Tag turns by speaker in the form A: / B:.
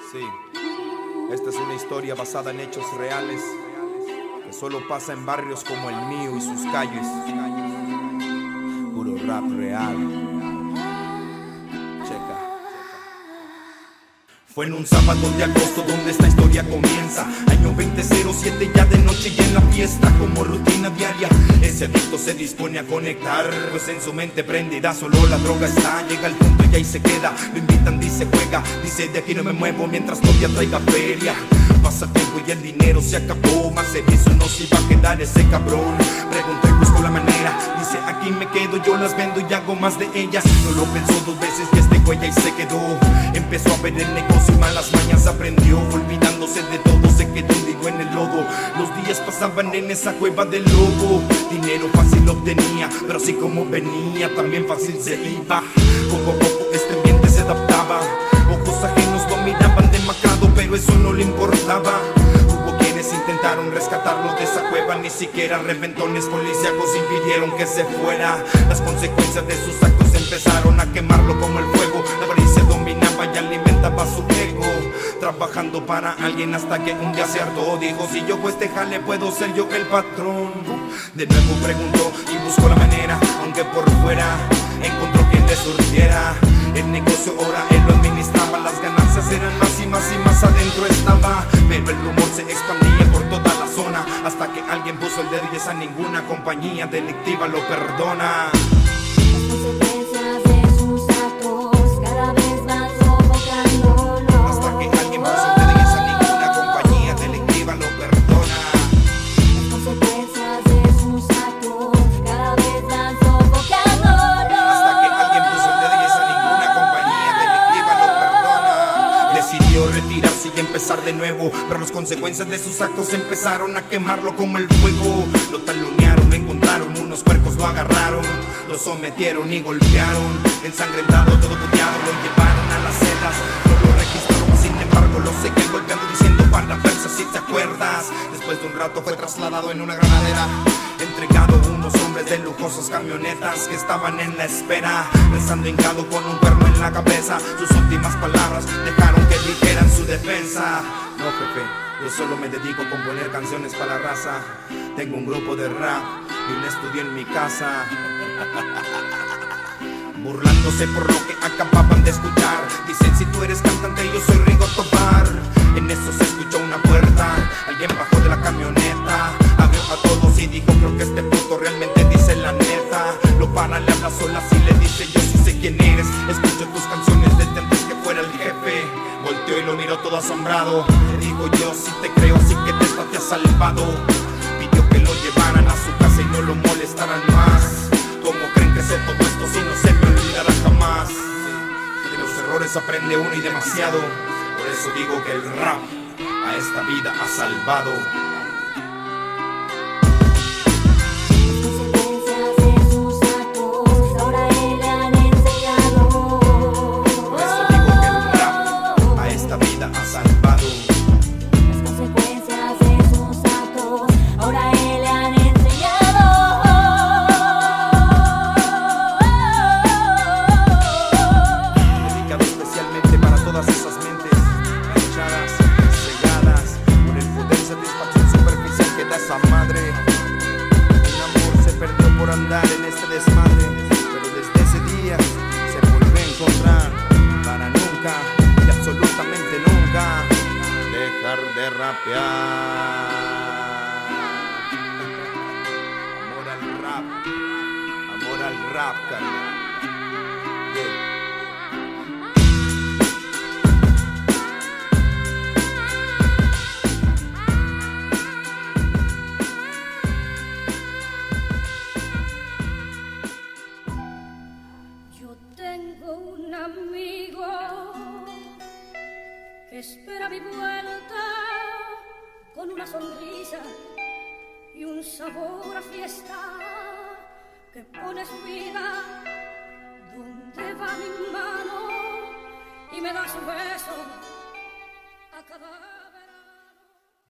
A: Sí, esta es una historia basada en hechos reales que solo pasa en barrios como el mío y sus calles. Puro rap real. Checa. Fue en un sábado de agosto donde esta historia comienza. Año 2007, ya de noche y en la fiesta como rutina diaria. Ese adicto se dispone a conectar, pues en su mente prendida solo la droga está. Llega al punto y ahí se queda, lo invitan, dice juega, dice de aquí no me muevo mientras todavía traiga feria. Pasa tiempo y el dinero se acabó, más servicio no se iba a quedar ese cabrón. Pregunto y busco la manera, dice aquí me quedo, yo las vendo y hago más de ellas. No lo pensó dos veces y este güey ahí se quedó. Empezó a ver el negocio y malas mañas aprendió. Olvidándose de todo se quedó hundido en el lodo. Los días pasaban en esa cueva del lobo. Dinero fácil obtenía, pero así como venía también fácil se iba. Poco a poco este ambiente se adaptaba. Ojos ajenos lo miraban demacrado, pero eso no le importaba. Hubo quienes intentaron rescatarlo de esa cueva, ni siquiera reventones policíacos impidieron que se fuera. Las consecuencias de sus actos empezaron a quemarlo como el fuego. La avaricia dominaba y alimentaba su ego, trabajando para alguien hasta que un día se hartó. Dijo, si yo hago este jale puedo ser yo el patrón. De nuevo preguntó y buscó la manera, aunque por fuera encontró quien le surtiera. El negocio ahora él lo administraba, las ganancias eran más y más y más adentro estaba. Pero el rumor se expandía por toda la zona, hasta que alguien puso el dedo y esa ninguna compañía delictiva lo perdona.
B: Las consecuencias de sus actos cada vez van sofocándolo.
A: Hasta que alguien puso el dedo y esa ninguna compañía delictiva lo perdona.
B: Las consecuencias de sus actos cada vez van sofocándolo.
A: Hasta que alguien puso el dedo y esa ninguna compañía delictiva lo perdona. Decidió retirarse y empezar de nuevo, pero las consecuencias de sus actos empezaron a quemarlo como el fuego. Lo talonearon, lo encontraron, unos puercos lo agarraron, lo sometieron y golpearon. Ensangrentado, todo puteado, lo llevaron a las celdas. No lo registraron, sin embargo lo seguían golpeando diciendo para verse si te acuerdas. Después de un rato fue trasladado en una granadera, entregado a unos hombres de lujosas camionetas que estaban en la espera, rezando hincado con un cuerno en la cabeza. Sus últimas palabras dejaron que dijeran su defensa. No, jefe, yo solo me dedico a componer canciones para la raza. Tengo un grupo de rap y un estudio en mi casa. Burlándose por lo que acababan de escuchar, dicen si tú eres cantante yo soy Rigo Tobar. En eso se escuchó una puerta, alguien bajó de la camioneta, abrió a todos y dijo creo que este puto realmente dice la neta. Lo para, le habla sola y le dice yo sí sé quién eres, escucho tus canciones desde antes que fuera el jefe. Volteó y lo miró todo asombrado, le digo yo sí te creo, así que esta te ha salvado. Pidió que lo llevaran a su casa y no lo molestaran más. ¿Cómo creen que sé todo esto si no se me olvidará jamás? De los errores aprende uno y demasiado. Por eso digo que el rap a esta vida ha salvado.
B: Las consecuencias de sus actos ahora él le han enseñado.
A: Por eso digo que el rap a esta vida ha salvado.
B: Las consecuencias de sus actos ahora él le han enseñado.
A: Dedicado especialmente para todas esas mentes manchadas, cegadas por el poder y satisfacción superficial que da esa madre. Un amor se perdió por andar en este desmadre, pero desde ese día se vuelve a encontrar para nunca y absolutamente nunca dejar de rapear. Amor al rap, carnal. Yeah.
C: Yo tengo un amigo que espera mi vuelta con una sonrisa y un sabor a fiesta que pone su vida donde va mi mano y me da su beso